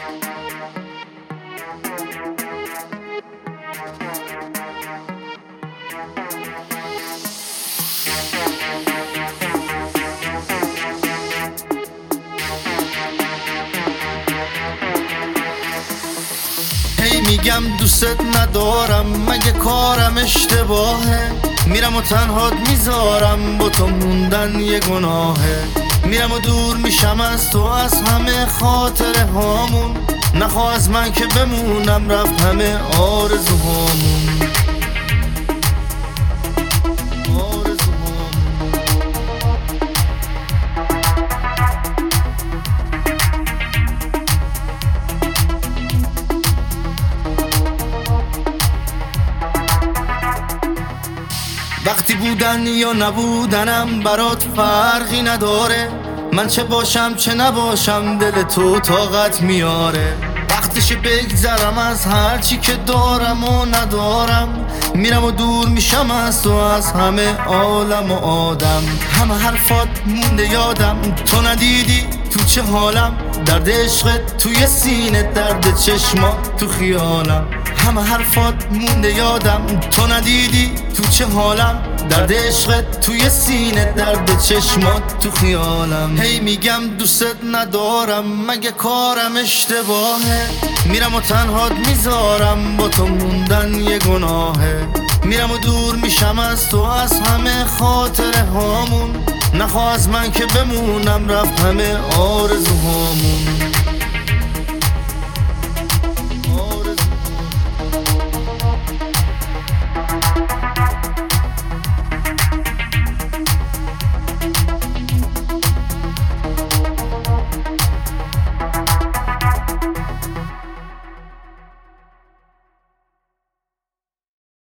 هی میگم دوست ندارم، مگه کارم اشتباهه؟ میرم و تنهات میذارم، با تو موندن یه گناهه. میرم و دور میشم از تو، از همه خاطره هامون. نخواه از من که بمونم، رفت همه آرزوهامون. وقتی بودن یا نبودنم برات فرقی نداره. من چه باشم چه نباشم، دل تو طاقت میاره. وقتش بگذرم از هرچی که دارم و ندارم. میرم و دور میشم از تو، از همه عالم و آدم. همه حرفات مونده یادم، تو ندیدی تو چه حالم. درد عشقت توی سینه، درد چشمات تو خیالم. همه حرفات مونده یادم، تو ندیدی تو چه حالم. درد عشقت توی سینه، درد چشمات تو خیالم. هی میگم دوست ندارم، مگه کارم اشتباهه؟ میرم و تنهات میذارم، با تو موندن یه گناهه. میرم و دور میشم از تو، از همه خاطره هامون. نخواه از من که بمونم، رفت همه آرزوهام.